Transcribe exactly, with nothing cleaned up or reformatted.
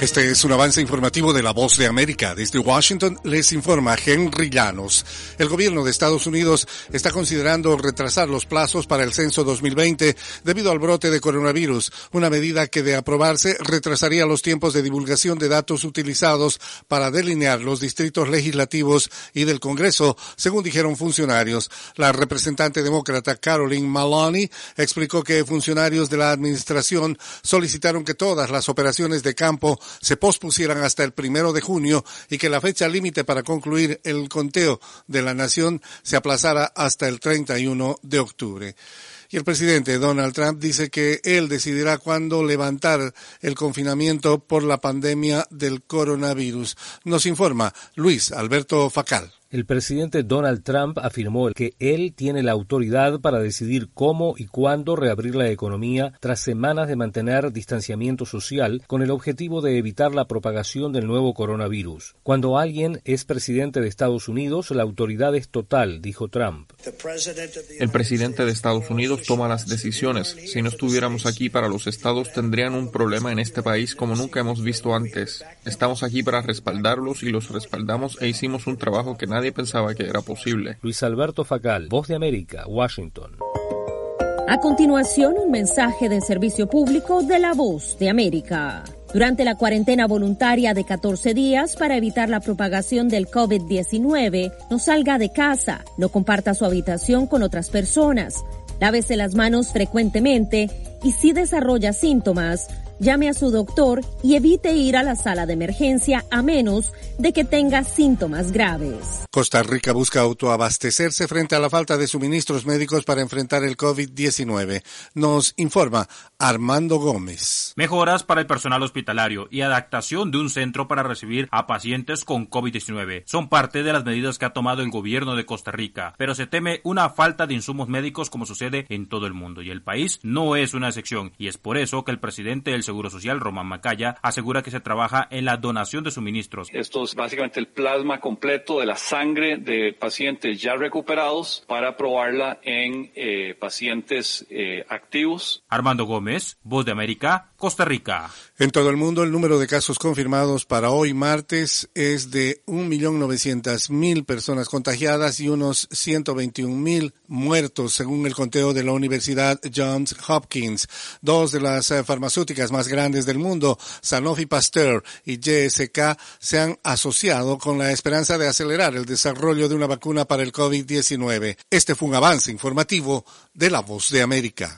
Este es un avance informativo de La Voz de América. Desde Washington les informa Henry Llanos. El gobierno de Estados Unidos está considerando retrasar los plazos para el censo dos mil veinte debido al brote de coronavirus, una medida que de aprobarse retrasaría los tiempos de divulgación de datos utilizados para delinear los distritos legislativos y del Congreso, según dijeron funcionarios. La representante demócrata Caroline Maloney explicó que funcionarios de la administración solicitaron que todas las operaciones de campo se pospusieran hasta el primero de junio y que la fecha límite para concluir el conteo de la nación se aplazara hasta el treinta y uno de octubre. Y el presidente Donald Trump dice que él decidirá cuándo levantar el confinamiento por la pandemia del coronavirus. Nos informa Luis Alberto Facal. El presidente Donald Trump afirmó que él tiene la autoridad para decidir cómo y cuándo reabrir la economía tras semanas de mantener distanciamiento social con el objetivo de evitar la propagación del nuevo coronavirus. Cuando alguien es presidente de Estados Unidos, la autoridad es total, dijo Trump. El presidente de Estados Unidos toma las decisiones. Si no estuviéramos aquí para los estados, tendrían un problema en este país como nunca hemos visto antes. Estamos aquí para respaldarlos y los respaldamos e hicimos un trabajo que nadie Nadie pensaba que era posible. Luis Alberto Facal, Voz de América, Washington. A continuación, un mensaje del servicio público de La Voz de América. Durante la cuarentena voluntaria de catorce días para evitar la propagación del COVID diecinueve, no salga de casa, no comparta su habitación con otras personas, lávese las manos frecuentemente y si desarrolla síntomas, llame a su doctor y evite ir a la sala de emergencia a menos de que tenga síntomas graves. Costa Rica busca autoabastecerse frente a la falta de suministros médicos para enfrentar el COVID diecinueve. Nos informa Armando Gómez. Mejoras para el personal hospitalario y adaptación de un centro para recibir a pacientes con COVID diecinueve son parte de las medidas que ha tomado el gobierno de Costa Rica, pero se teme una falta de insumos médicos como sucede en todo el mundo y el país no es una excepción y es por eso que el presidente del Seguro Social, Román Macaya, asegura que se trabaja en la donación de suministros. Esto es básicamente el plasma completo de la sangre de pacientes ya recuperados para probarla en eh, pacientes eh, activos. Armando Gómez, Voz de América, Costa Rica. En todo el mundo, el número de casos confirmados para hoy martes es de un millón novecientas mil personas contagiadas y unos ciento veintiún mil muertos, según el conteo de la Universidad Johns Hopkins. Dos de las eh, farmacéuticas más grandes del mundo, Sanofi Pasteur y G S K, se han asociado con la esperanza de acelerar el desarrollo de una vacuna para el COVID diecinueve. Este fue un avance informativo de La Voz de América.